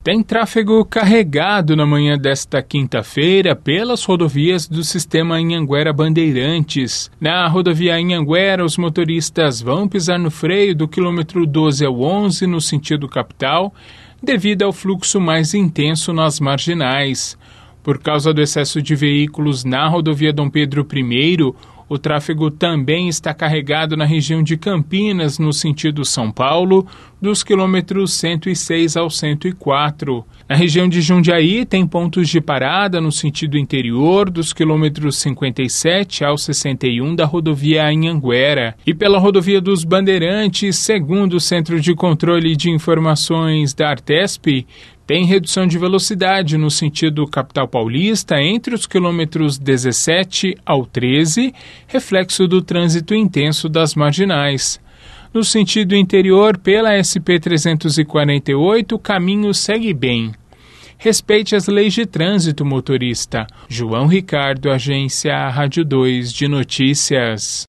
Tem tráfego carregado na manhã desta quinta-feira pelas rodovias do sistema Anhanguera Bandeirantes. Na rodovia Anhanguera, os motoristas vão pisar no freio do quilômetro 12 ao 11 no sentido capital, devido ao fluxo mais intenso nas marginais. Por causa do excesso de veículos na rodovia Dom Pedro I, o tráfego também está carregado na região de Campinas, no sentido São Paulo, dos quilômetros 106 ao 104. Na região de Jundiaí, tem pontos de parada no sentido interior, dos quilômetros 57 ao 61 da rodovia Anhanguera. E pela rodovia dos Bandeirantes, segundo o Centro de Controle de Informações da Artesp, tem redução de velocidade no sentido capital paulista entre os quilômetros 17 ao 13, reflexo do trânsito intenso das marginais. No sentido interior, pela SP-348, o caminho segue bem. Respeite as leis de trânsito, motorista. João Ricardo, Agência Rádio 2 de Notícias.